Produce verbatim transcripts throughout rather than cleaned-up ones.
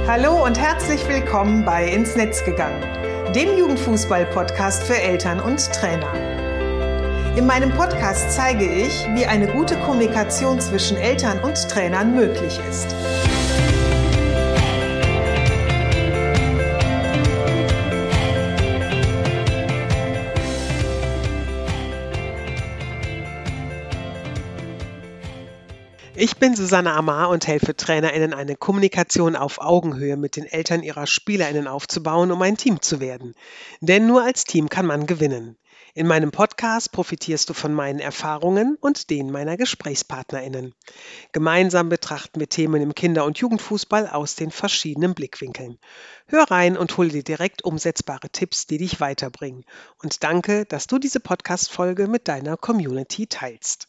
Hallo und herzlich willkommen bei Ins Netz gegangen, dem Jugendfußball-Podcast für Eltern und Trainer. In meinem Podcast zeige ich, wie eine gute Kommunikation zwischen Eltern und Trainern möglich ist. Ich bin Susanne Amar und helfe TrainerInnen, eine Kommunikation auf Augenhöhe mit den Eltern ihrer SpielerInnen aufzubauen, um ein Team zu werden. Denn nur als Team kann man gewinnen. In meinem Podcast profitierst du von meinen Erfahrungen und denen meiner GesprächspartnerInnen. Gemeinsam betrachten wir Themen im Kinder- und Jugendfußball aus den verschiedenen Blickwinkeln. Hör rein und hol dir direkt umsetzbare Tipps, die dich weiterbringen. Und danke, dass du diese Podcast-Folge mit deiner Community teilst.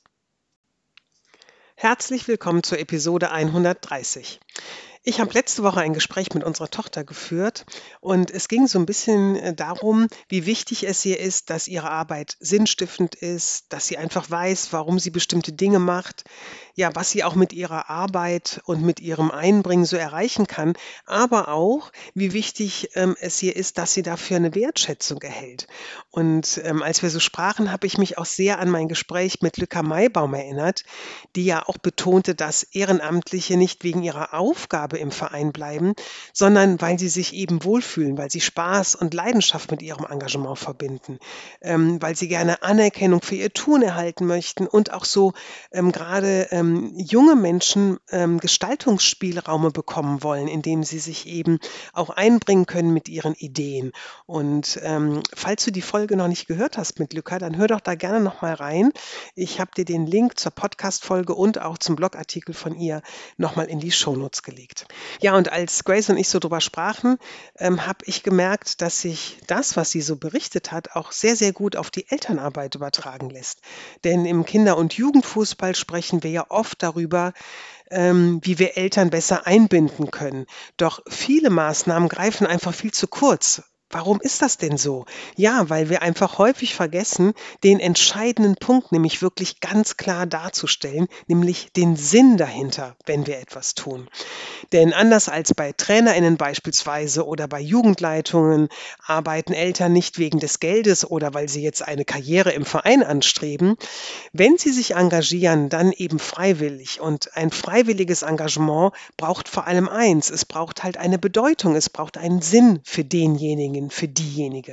Herzlich willkommen zur Episode hundertdreißig. Ich habe letzte Woche ein Gespräch mit unserer Tochter geführt und es ging so ein bisschen darum, wie wichtig es ihr ist, dass ihre Arbeit sinnstiftend ist, dass sie einfach weiß, warum sie bestimmte Dinge macht, ja, was sie auch mit ihrer Arbeit und mit ihrem Einbringen so erreichen kann, aber auch, wie wichtig ähm, es ihr ist, dass sie dafür eine Wertschätzung erhält. Und ähm, als wir so sprachen, habe ich mich auch sehr an mein Gespräch mit Lücka Maibaum erinnert, die ja auch betonte, dass Ehrenamtliche nicht wegen ihrer Aufgabe im Verein bleiben, sondern weil sie sich eben wohlfühlen, weil sie Spaß und Leidenschaft mit ihrem Engagement verbinden, ähm, weil sie gerne Anerkennung für ihr Tun erhalten möchten und auch so ähm, gerade ähm, junge Menschen ähm, Gestaltungsspielräume bekommen wollen, indem sie sich eben auch einbringen können mit ihren Ideen. Und ähm, falls du die Folge noch nicht gehört hast mit Lücka, dann hör doch da gerne noch mal rein. Ich habe dir den Link zur Podcast-Folge und auch zum Blogartikel von ihr nochmal in die Shownotes gelegt. Ja, und als Grace und ich so drüber sprachen, ähm, habe ich gemerkt, dass sich das, was sie so berichtet hat, auch sehr, sehr gut auf die Elternarbeit übertragen lässt. Denn im Kinder- und Jugendfußball sprechen wir ja oft darüber, ähm, wie wir Eltern besser einbinden können. Doch viele Maßnahmen greifen einfach viel zu kurz. Warum ist das denn so? Ja, weil wir einfach häufig vergessen, den entscheidenden Punkt nämlich wirklich ganz klar darzustellen, nämlich den Sinn dahinter, wenn wir etwas tun. Denn anders als bei TrainerInnen beispielsweise oder bei Jugendleitungen arbeiten Eltern nicht wegen des Geldes oder weil sie jetzt eine Karriere im Verein anstreben. Wenn sie sich engagieren, dann eben freiwillig. Und ein freiwilliges Engagement braucht vor allem eins, es braucht halt eine Bedeutung, es braucht einen Sinn für denjenigen, für diejenige.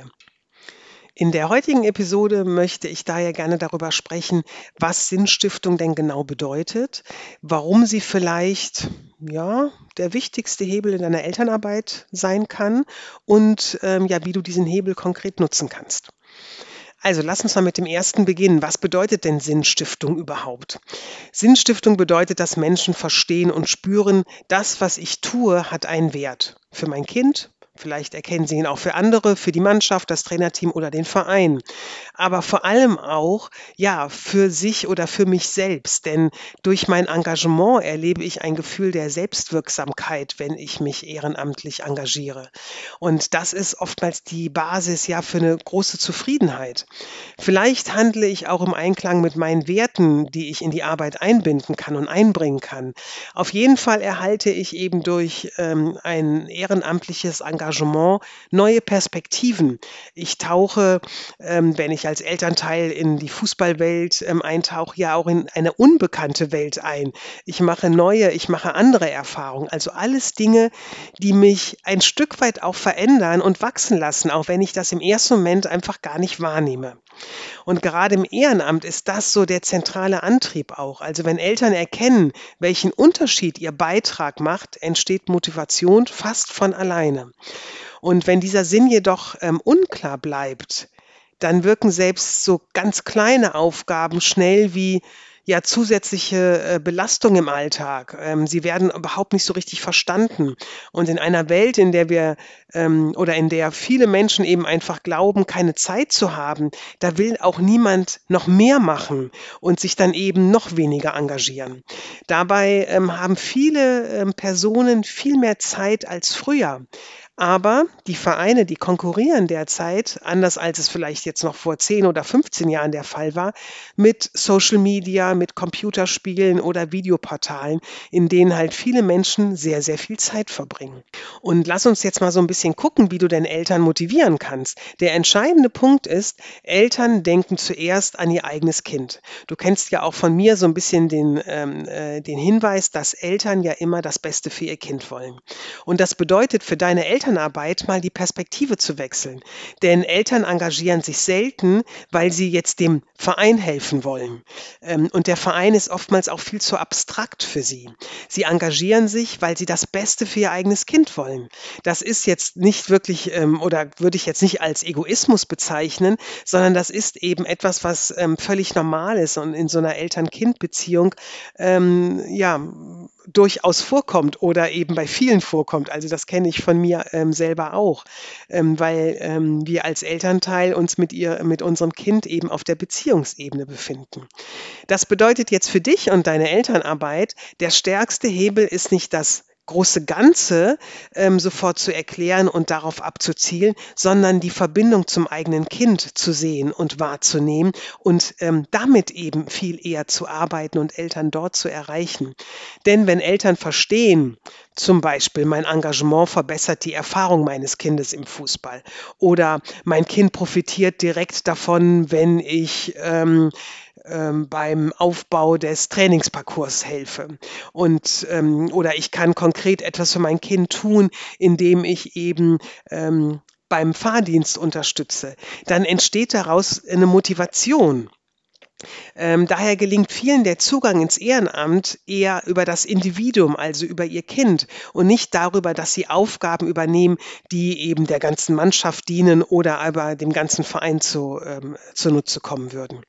In der heutigen Episode möchte ich daher gerne darüber sprechen, was Sinnstiftung denn genau bedeutet, warum sie vielleicht ja, der wichtigste Hebel in deiner Elternarbeit sein kann und ähm, ja, wie du diesen Hebel konkret nutzen kannst. Also lass uns mal mit dem ersten beginnen. Was bedeutet denn Sinnstiftung überhaupt? Sinnstiftung bedeutet, dass Menschen verstehen und spüren, das, was ich tue, hat einen Wert. Für mein Kind, vielleicht erkennen Sie ihn auch für andere, für die Mannschaft, das Trainerteam oder den Verein. Aber vor allem auch, ja, für sich oder für mich selbst. Denn durch mein Engagement erlebe ich ein Gefühl der Selbstwirksamkeit, wenn ich mich ehrenamtlich engagiere. Und das ist oftmals die Basis ja für eine große Zufriedenheit. Vielleicht handle ich auch im Einklang mit meinen Werten, die ich in die Arbeit einbinden kann und einbringen kann. Auf jeden Fall erhalte ich eben durch ähm, ein ehrenamtliches Engagement neue Perspektiven. Ich tauche, ähm, wenn ich als Elternteil in die Fußballwelt ähm, eintauche, ja auch in eine unbekannte Welt ein. Ich mache neue, ich mache andere Erfahrungen. Also alles Dinge, die mich ein Stück weit auch verändern und wachsen lassen, auch wenn ich das im ersten Moment einfach gar nicht wahrnehme. Und gerade im Ehrenamt ist das so der zentrale Antrieb auch. Also wenn Eltern erkennen, welchen Unterschied ihr Beitrag macht, entsteht Motivation fast von alleine. Und wenn dieser Sinn jedoch ähm, unklar bleibt, dann wirken selbst so ganz kleine Aufgaben schnell wie ja zusätzliche äh, Belastung im Alltag. Ähm, sie werden überhaupt nicht so richtig verstanden. Und in einer Welt, in der wir ähm, oder in der viele Menschen eben einfach glauben, keine Zeit zu haben, da will auch niemand noch mehr machen und sich dann eben noch weniger engagieren. Dabei ähm, haben viele ähm, Personen viel mehr Zeit als früher. Aber die Vereine, die konkurrieren derzeit, anders als es vielleicht jetzt noch vor zehn oder fünfzehn Jahren der Fall war, mit Social Media, mit Computerspielen oder Videoportalen, in denen halt viele Menschen sehr, sehr viel Zeit verbringen. Und lass uns jetzt mal so ein bisschen gucken, wie du denn Eltern motivieren kannst. Der entscheidende Punkt ist, Eltern denken zuerst an ihr eigenes Kind. Du kennst ja auch von mir so ein bisschen den, ähm, äh, den Hinweis, dass Eltern ja immer das Beste für ihr Kind wollen. Und das bedeutet für deine Elternarbeit mal die Perspektive zu wechseln. Denn Eltern engagieren sich selten, weil sie jetzt dem Verein helfen wollen. Ähm, Und der Verein ist oftmals auch viel zu abstrakt für sie. Sie engagieren sich, weil sie das Beste für ihr eigenes Kind wollen. Das ist jetzt nicht wirklich ähm, oder würde ich jetzt nicht als Egoismus bezeichnen, sondern das ist eben etwas, was ähm, völlig normal ist und in so einer Eltern-Kind-Beziehung ähm, ja durchaus vorkommt oder eben bei vielen vorkommt. Also das kenne ich von mir ähm, selber auch, ähm, weil ähm, wir als Elternteil uns mit ihr, mit unserem Kind eben auf der Beziehungsebene befinden. Das bedeutet jetzt für dich und deine Elternarbeit, der stärkste Hebel ist nicht das große Ganze ähm, sofort zu erklären und darauf abzuzielen, sondern die Verbindung zum eigenen Kind zu sehen und wahrzunehmen und ähm, damit eben viel eher zu arbeiten und Eltern dort zu erreichen. Denn wenn Eltern verstehen, zum Beispiel mein Engagement verbessert die Erfahrung meines Kindes im Fußball oder mein Kind profitiert direkt davon, wenn ich ähm, ähm, beim Aufbau des Trainingsparcours helfe. Und ähm, oder ich kann konkret etwas für mein Kind tun, indem ich eben ähm, beim Fahrdienst unterstütze. Dann entsteht daraus eine Motivation. Ähm, daher gelingt vielen der Zugang ins Ehrenamt eher über das Individuum, also über ihr Kind und nicht darüber, dass sie Aufgaben übernehmen, die eben der ganzen Mannschaft dienen oder aber dem ganzen Verein zu, ähm, zunutze kommen würden.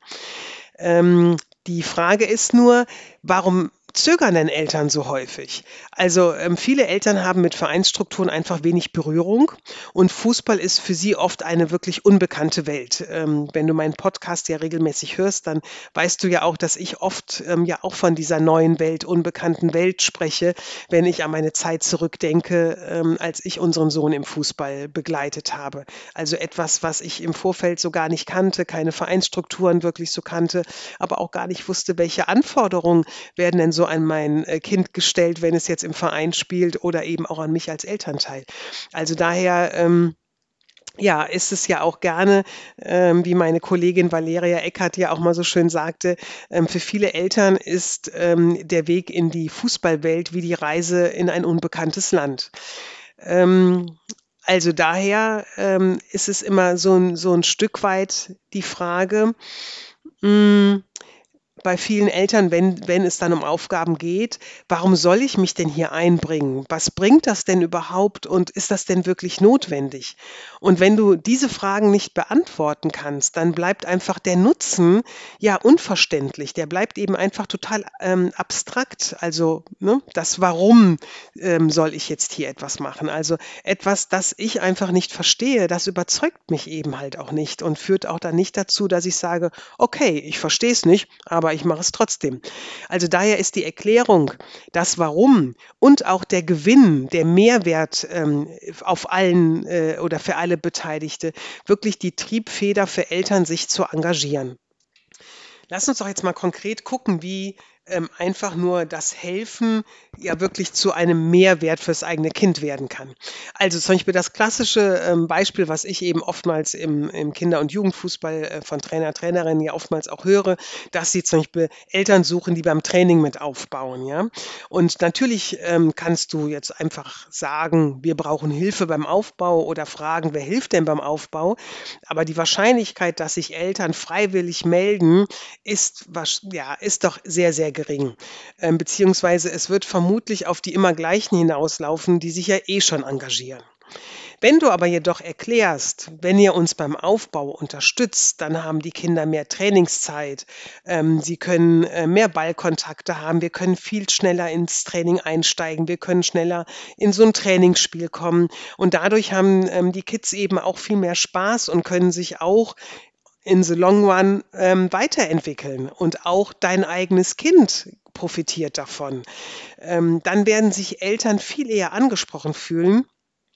Ähm, die Frage ist nur, warum zögern denn Eltern so häufig? Also ähm, viele Eltern haben mit Vereinsstrukturen einfach wenig Berührung und Fußball ist für sie oft eine wirklich unbekannte Welt. Ähm, wenn du meinen Podcast ja regelmäßig hörst, dann weißt du ja auch, dass ich oft ähm, ja auch von dieser neuen Welt, unbekannten Welt spreche, wenn ich an meine Zeit zurückdenke, ähm, als ich unseren Sohn im Fußball begleitet habe. Also etwas, was ich im Vorfeld so gar nicht kannte, keine Vereinsstrukturen wirklich so kannte, aber auch gar nicht wusste, welche Anforderungen werden denn so an mein äh, Kind gestellt, wenn es jetzt im Verein spielt oder eben auch an mich als Elternteil. Also daher ähm, ja, ist es ja auch gerne, ähm, wie meine Kollegin Valeria Eckert ja auch mal so schön sagte, ähm, für viele Eltern ist ähm, der Weg in die Fußballwelt wie die Reise in ein unbekanntes Land. Ähm, also daher ähm, ist es immer so ein, so ein Stück weit die Frage, mh, bei vielen Eltern, wenn wenn es dann um Aufgaben geht: „Warum soll ich mich denn hier einbringen? Was bringt das denn überhaupt und ist das denn wirklich notwendig?“ Und wenn du diese Fragen nicht beantworten kannst, dann bleibt einfach der Nutzen, ja, unverständlich. Der bleibt eben einfach total, ähm, abstrakt. Also, ne, das Warum, ähm, soll ich jetzt hier etwas machen? Also, etwas, das ich einfach nicht verstehe, das überzeugt mich eben halt auch nicht und führt auch dann nicht dazu, dass ich sage: „Okay, ich verstehe es nicht, aber ich mache es trotzdem.“ Also daher ist die Erklärung, das Warum und auch der Gewinn, der Mehrwert ähm, auf allen äh, oder für alle Beteiligte wirklich die Triebfeder für Eltern, sich zu engagieren. Lass uns doch jetzt mal konkret gucken, wie ähm, einfach nur das Helfen ja wirklich zu einem Mehrwert fürs eigene Kind werden kann. Also zum Beispiel das klassische ähm, Beispiel, was ich eben oftmals im, im Kinder- und Jugendfußball äh, von Trainer, Trainerinnen ja oftmals auch höre, dass sie zum Beispiel Eltern suchen, die beim Training mit aufbauen. Ja? Und natürlich ähm, kannst du jetzt einfach sagen, wir brauchen Hilfe beim Aufbau oder fragen, wer hilft denn beim Aufbau? Aber die Wahrscheinlichkeit, dass sich Eltern freiwillig melden, ist wahrsch ja, ist doch sehr, sehr gering. Ähm, beziehungsweise es wird vermutlich auf die immer Gleichen hinauslaufen, die sich ja eh schon engagieren. Wenn du aber jedoch erklärst, wenn ihr uns beim Aufbau unterstützt, dann haben die Kinder mehr Trainingszeit, ähm, sie können äh, mehr Ballkontakte haben, wir können viel schneller ins Training einsteigen, wir können schneller in so ein Trainingsspiel kommen und dadurch haben ähm, die Kids eben auch viel mehr Spaß und können sich auch in the long run ähm, weiterentwickeln und auch dein eigenes Kind profitiert davon. Ähm, dann werden sich Eltern viel eher angesprochen fühlen,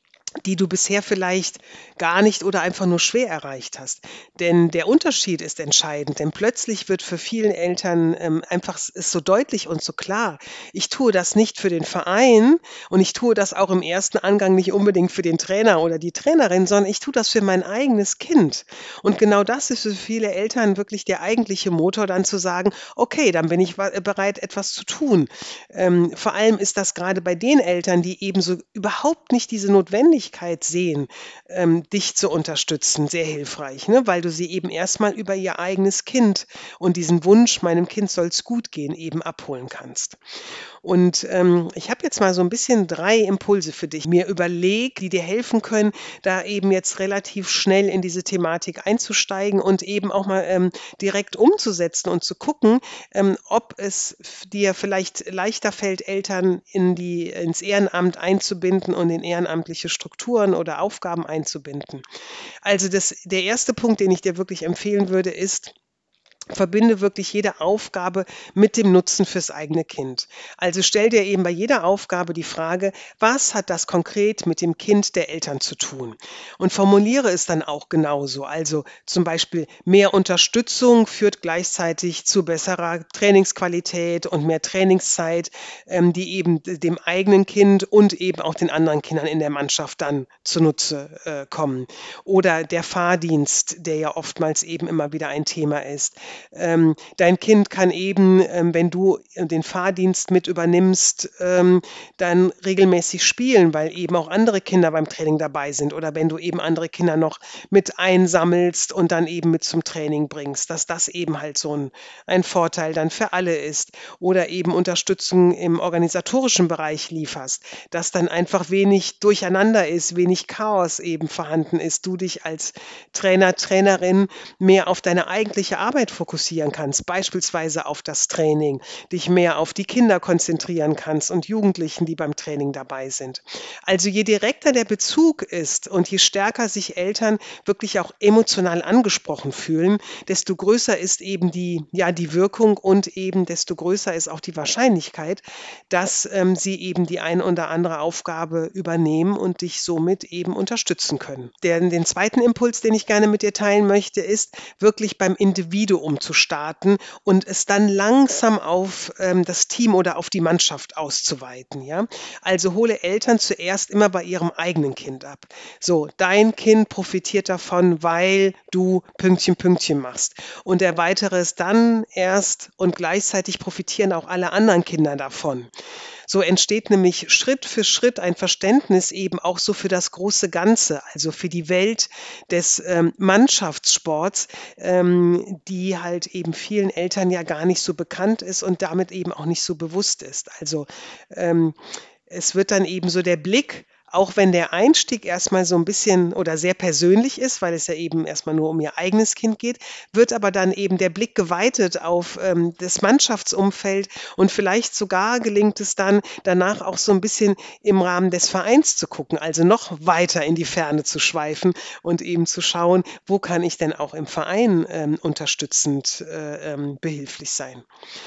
die du bisher vielleicht gar nicht oder einfach nur schwer erreicht hast. Denn der Unterschied ist entscheidend, denn plötzlich wird für vielen Eltern ähm, einfach s- ist so deutlich und so klar, ich tue das nicht für den Verein und ich tue das auch im ersten Angang nicht unbedingt für den Trainer oder die Trainerin, sondern ich tue das für mein eigenes Kind. Und genau das ist für viele Eltern wirklich der eigentliche Motor, dann zu sagen, okay, dann bin ich wa- bereit, etwas zu tun. Ähm, vor allem ist das gerade bei den Eltern, die eben so überhaupt nicht diese Notwendigkeit sehen, ähm, dich zu unterstützen, sehr hilfreich, ne? Weil du sie eben erstmal über ihr eigenes Kind und diesen Wunsch, meinem Kind soll es gut gehen, eben abholen kannst. Und, ähm, ich habe jetzt mal so ein bisschen drei Impulse für dich mir überlegt, die dir helfen können, da eben jetzt relativ schnell in diese Thematik einzusteigen und eben auch mal, ähm, direkt umzusetzen und zu gucken, ähm, ob es f dir vielleicht leichter fällt, Eltern in die ins Ehrenamt einzubinden und in ehrenamtliche Strukturen oder Aufgaben einzubinden. Also, das der erste Punkt, den ich dir wirklich empfehlen würde, ist: Verbinde wirklich jede Aufgabe mit dem Nutzen fürs eigene Kind. Also stell dir eben bei jeder Aufgabe die Frage, was hat das konkret mit dem Kind der Eltern zu tun? Und formuliere es dann auch genauso. Also zum Beispiel mehr Unterstützung führt gleichzeitig zu besserer Trainingsqualität und mehr Trainingszeit, ähm, die eben d- dem eigenen Kind und eben auch den anderen Kindern in der Mannschaft dann zunutze äh, kommen. Oder der Fahrdienst, der ja oftmals eben immer wieder ein Thema ist. Ähm, dein Kind kann eben, ähm, wenn du äh, den Fahrdienst mit übernimmst, ähm, dann regelmäßig spielen, weil eben auch andere Kinder beim Training dabei sind oder wenn du eben andere Kinder noch mit einsammelst und dann eben mit zum Training bringst, dass das eben halt so ein, ein Vorteil dann für alle ist. Oder eben Unterstützung im organisatorischen Bereich lieferst, dass dann einfach wenig Durcheinander ist, wenig Chaos eben vorhanden ist, du dich als Trainer, Trainerin mehr auf deine eigentliche Arbeit fokussieren kannst, beispielsweise auf das Training, dich mehr auf die Kinder konzentrieren kannst und Jugendlichen, die beim Training dabei sind. Also je direkter der Bezug ist und je stärker sich Eltern wirklich auch emotional angesprochen fühlen, desto größer ist eben die, ja, die Wirkung und eben desto größer ist auch die Wahrscheinlichkeit, dass ähm, sie eben die ein oder andere Aufgabe übernehmen und dich somit eben unterstützen können. Der, den zweiten Impuls, den ich gerne mit dir teilen möchte, ist wirklich beim Individuum zu starten und es dann langsam auf ähm, das Team oder auf die Mannschaft auszuweiten. Ja? Also hole Eltern zuerst immer bei ihrem eigenen Kind ab. So, dein Kind profitiert davon, weil du Pünktchen, Pünktchen machst. Und erweitere es dann erst und gleichzeitig profitieren auch alle anderen Kinder davon. So entsteht nämlich Schritt für Schritt ein Verständnis eben auch so für das große Ganze, also für die Welt des ähm, Mannschaftssports, ähm, die halt eben vielen Eltern ja gar nicht so bekannt ist und damit eben auch nicht so bewusst ist. Also ähm, es wird dann eben so der Blick, auch wenn der Einstieg erstmal so ein bisschen oder sehr persönlich ist, weil es ja eben erstmal nur um ihr eigenes Kind geht, wird aber dann eben der Blick geweitet auf, ähm, das Mannschaftsumfeld und vielleicht sogar gelingt es dann, danach auch so ein bisschen im Rahmen des Vereins zu gucken, also noch weiter in die Ferne zu schweifen und eben zu schauen, wo kann ich denn auch im Verein, ähm, unterstützend, äh, ähm, behilflich sein.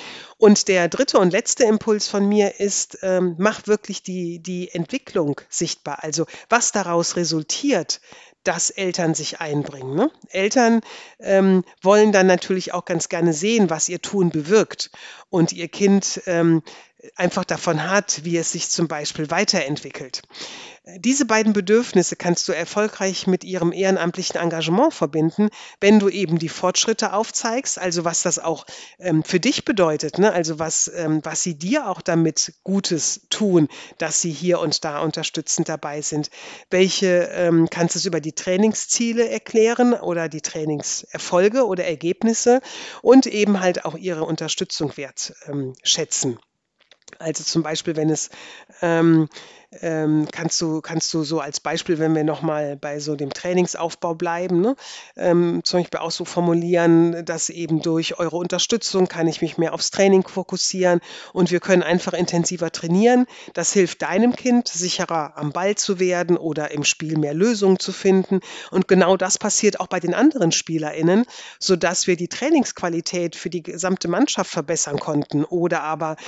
Und der dritte und letzte Impuls von mir ist, ähm, mach wirklich die die Entwicklung sichtbar. Also, was daraus resultiert, dass Eltern sich einbringen, ne? Eltern, ähm, wollen dann natürlich auch ganz gerne sehen, was ihr Tun bewirkt und ihr Kind, ähm, einfach davon hat, wie es sich zum Beispiel weiterentwickelt. Diese beiden Bedürfnisse kannst du erfolgreich mit ihrem ehrenamtlichen Engagement verbinden, wenn du eben die Fortschritte aufzeigst, also was das auch ähm, für dich bedeutet, ne? Also was, ähm, was sie dir auch damit Gutes tun, dass sie hier und da unterstützend dabei sind. Welche ähm, kannst du es über die Trainingsziele erklären oder die Trainingserfolge oder Ergebnisse und eben halt auch ihre Unterstützung wertschätzen. Ähm, schätzen. Also zum Beispiel, wenn es ähm, ähm, kannst du kannst du so als Beispiel, wenn wir noch mal bei so dem Trainingsaufbau bleiben, ne, ähm, zum Beispiel auch so formulieren, dass eben durch eure Unterstützung kann ich mich mehr aufs Training fokussieren und wir können einfach intensiver trainieren. Das hilft deinem Kind, sicherer am Ball zu werden oder im Spiel mehr Lösungen zu finden. Und genau das passiert auch bei den anderen SpielerInnen, sodass wir die Trainingsqualität für die gesamte Mannschaft verbessern konnten oder aber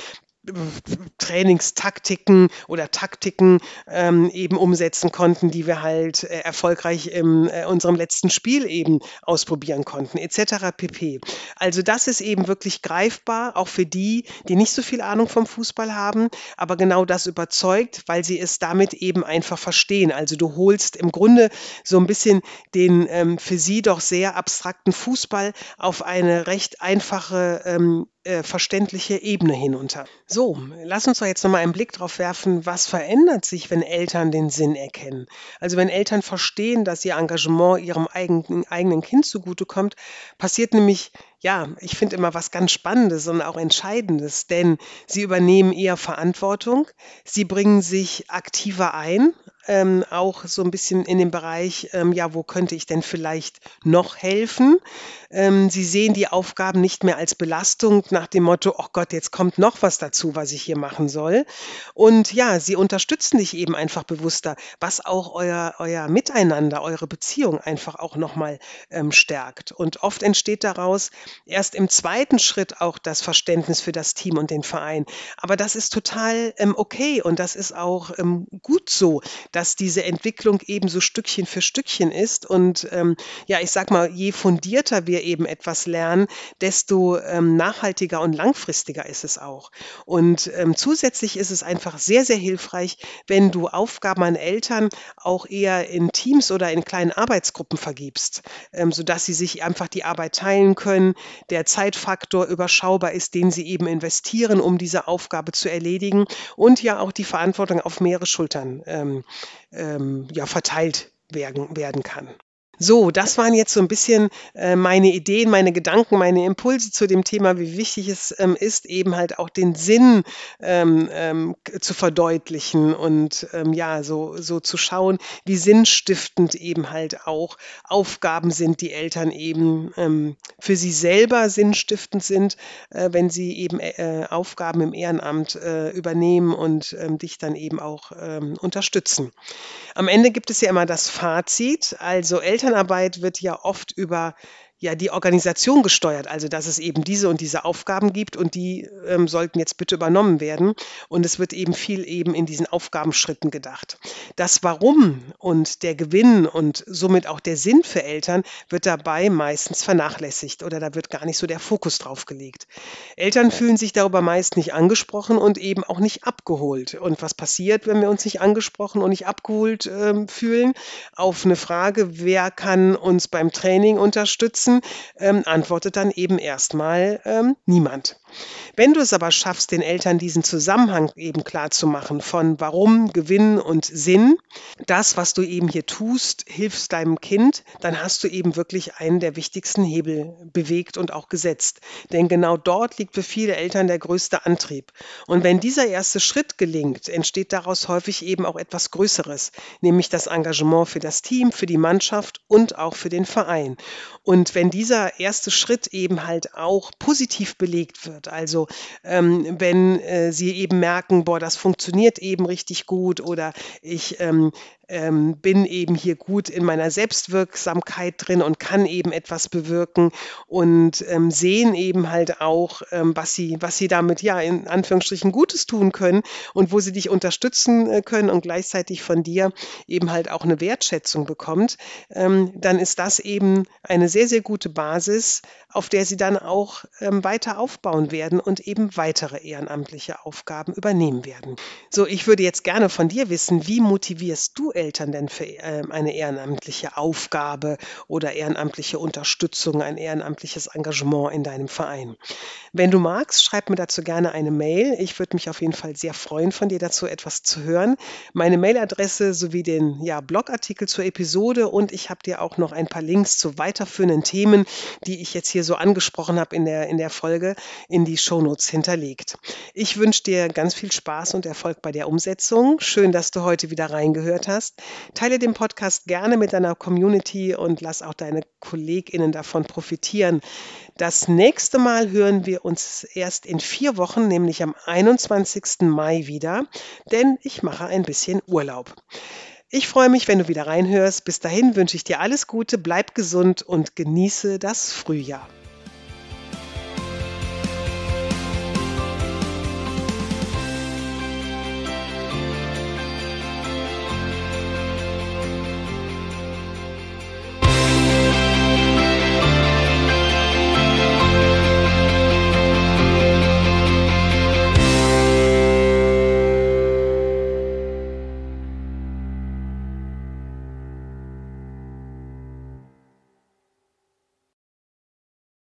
Trainingstaktiken oder Taktiken ähm, eben umsetzen konnten, die wir halt äh, erfolgreich in äh, unserem letzten Spiel eben ausprobieren konnten, et cetera pp. Also das ist eben wirklich greifbar, auch für die, die nicht so viel Ahnung vom Fußball haben, aber genau das überzeugt, weil sie es damit eben einfach verstehen. Also du holst im Grunde so ein bisschen den ähm, für sie doch sehr abstrakten Fußball auf eine recht einfache ähm, äh, verständliche Ebene hinunter. So, lass uns doch jetzt noch mal einen Blick drauf werfen, was verändert sich, wenn Eltern den Sinn erkennen? Also wenn Eltern verstehen, dass ihr Engagement ihrem eigenen, eigenen Kind zugutekommt, passiert nämlich, ja, ich finde immer was ganz Spannendes und auch Entscheidendes, denn sie übernehmen eher Verantwortung, sie bringen sich aktiver ein, ähm, auch so ein bisschen in den Bereich, ähm, ja, wo könnte ich denn vielleicht noch helfen? Ähm, sie sehen die Aufgaben nicht mehr als Belastung nach dem Motto: „Oh Gott, jetzt kommt noch was dazu, was ich hier machen soll.“ Und ja, sie unterstützen dich eben einfach bewusster, was auch euer euer Miteinander, eure Beziehung einfach auch noch mal, ähm, stärkt. Und oft entsteht daraus erst im zweiten Schritt auch das Verständnis für das Team und den Verein. Aber das ist total, ähm, okay und das ist auch, ähm, gut so, dass diese Entwicklung eben so Stückchen für Stückchen ist und, ähm, ja, ich sage mal, je fundierter wir eben etwas lernen, desto, ähm, nachhaltiger und langfristiger ist es auch. Und, ähm, zusätzlich ist es einfach sehr, sehr hilfreich, wenn du Aufgaben an Eltern auch eher in Teams oder in kleinen Arbeitsgruppen vergibst, ähm, sodass sie sich einfach die Arbeit teilen können, der Zeitfaktor überschaubar ist, den sie eben investieren, um diese Aufgabe zu erledigen und ja auch die Verantwortung auf mehrere Schultern, ähm, ähm, ja, verteilt werden werden kann. So, das waren jetzt so ein bisschen, äh, meine Ideen, meine Gedanken, meine Impulse zu dem Thema, wie wichtig es, ähm, ist, eben halt auch den Sinn, ähm, ähm, k zu verdeutlichen und, ähm, ja, so so zu schauen, wie sinnstiftend eben halt auch Aufgaben sind, die Eltern eben, ähm, für sie selber sinnstiftend sind, äh, wenn sie eben, äh, Aufgaben im Ehrenamt, äh, übernehmen und, ähm, dich dann eben auch, ähm, unterstützen. Am Ende gibt es ja immer das Fazit. Also Elternarbeit wird ja oft über ja, die Organisation gesteuert, also dass es eben diese und diese Aufgaben gibt und die ähm, sollten jetzt bitte übernommen werden. Und es wird eben viel eben in diesen Aufgabenschritten gedacht. Das Warum und der Gewinn und somit auch der Sinn für Eltern wird dabei meistens vernachlässigt oder da wird gar nicht so der Fokus drauf gelegt. Eltern fühlen sich darüber meist nicht angesprochen und eben auch nicht abgeholt. Und was passiert, wenn wir uns nicht angesprochen und nicht abgeholt, ähm, fühlen? Auf eine Frage: „Wer kann uns beim Training unterstützen?“, ähm, antwortet dann eben erstmal ähm, niemand. Wenn du es aber schaffst, den Eltern diesen Zusammenhang eben klarzumachen von Warum, Gewinn und Sinn, das, was du eben hier tust, hilfst deinem Kind, dann hast du eben wirklich einen der wichtigsten Hebel bewegt und auch gesetzt. Denn genau dort liegt für viele Eltern der größte Antrieb. Und wenn dieser erste Schritt gelingt, entsteht daraus häufig eben auch etwas Größeres, nämlich das Engagement für das Team, für die Mannschaft und auch für den Verein. Und wenn dieser erste Schritt eben halt auch positiv belegt wird, also ähm, wenn äh, sie eben merken, boah, das funktioniert eben richtig gut oder ich ähm, ähm, bin eben hier gut in meiner Selbstwirksamkeit drin und kann eben etwas bewirken und ähm, sehen eben halt auch, ähm, was sie, was sie damit ja in Anführungsstrichen Gutes tun können und wo sie dich unterstützen äh, können und gleichzeitig von dir eben halt auch eine Wertschätzung bekommt, ähm, dann ist das eben eine sehr, sehr gute Basis, auf der sie dann auch ähm, weiter aufbauen werden und eben weitere ehrenamtliche Aufgaben übernehmen werden. So, ich würde jetzt gerne von dir wissen, wie motivierst du Eltern denn für ähm, eine ehrenamtliche Aufgabe oder ehrenamtliche Unterstützung, ein ehrenamtliches Engagement in deinem Verein? Wenn du magst, schreib mir dazu gerne eine Mail. Ich würde mich auf jeden Fall sehr freuen, von dir dazu etwas zu hören. Meine Mailadresse sowie den ja, Blogartikel zur Episode und ich habe dir auch noch ein paar Links zu weiterführenden Themen, die ich jetzt hier so angesprochen habe in der, in der Folge, in die Shownotes hinterlegt. Ich wünsche dir ganz viel Spaß und Erfolg bei der Umsetzung. Schön, dass du heute wieder reingehört hast. Teile den Podcast gerne mit deiner Community und lass auch deine KollegInnen davon profitieren. Das nächste Mal hören wir uns erst in vier Wochen, nämlich am einundzwanzigsten Mai wieder, denn ich mache ein bisschen Urlaub. Ich freue mich, wenn du wieder reinhörst. Bis dahin wünsche ich dir alles Gute, bleib gesund und genieße das Frühjahr.